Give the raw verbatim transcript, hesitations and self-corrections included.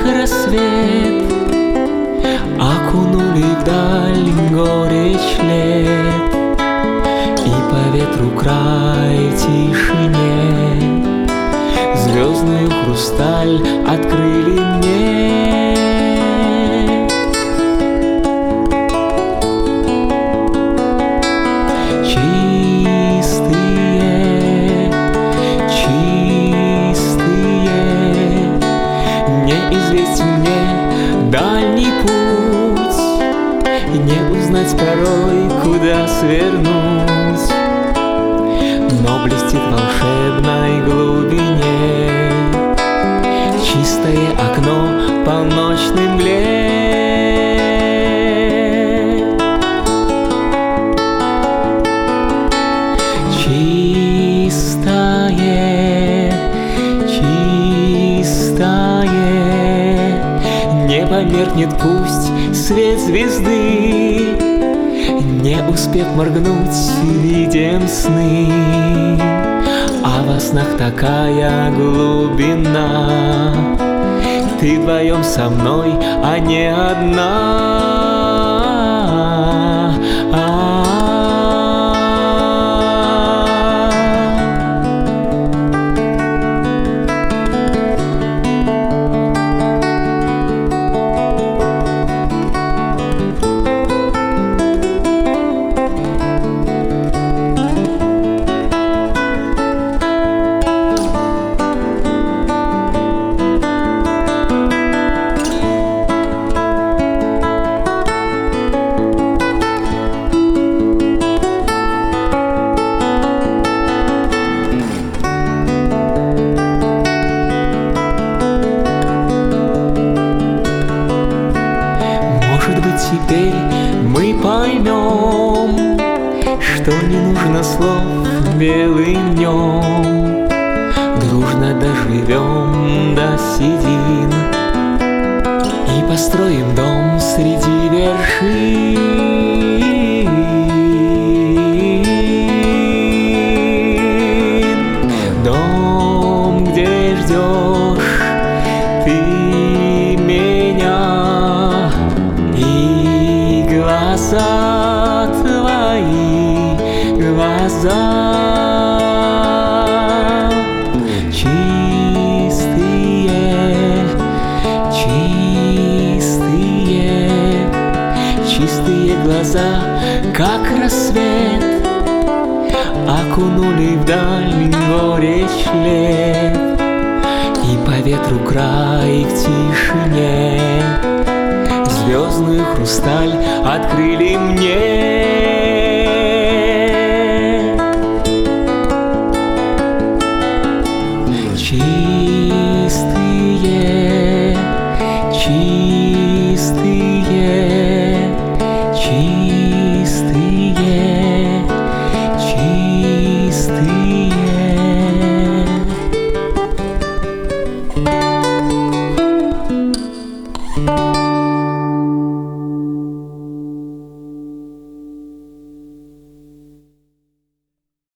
рассвет, окунули вдаль горечь лет, и по ветру край в тишине звездную хрусталь открыли мне. Чистые, чистые, неизвестен мне дальний путь, не узнать порой, куда свернуть, но блестит в волшебной глубине чистое окно по ночной мгле. Чистое, чистое, не померкнет пусть свет звезды, не успев моргнуть, видим сны, а во снах такая глубина. Ты вдвоем со мной, а не одна. Теперь мы поймем, что не нужно слов белым днем. Дружно доживем до седин и построим дом среди вершин. Дом, где ждешь ты меня, глаза твои, глаза чистые, чистые, чистые глаза, как рассвет, окунули вдаль горечь лет, и по ветру край в тишине звездную хрусталь открыли мне.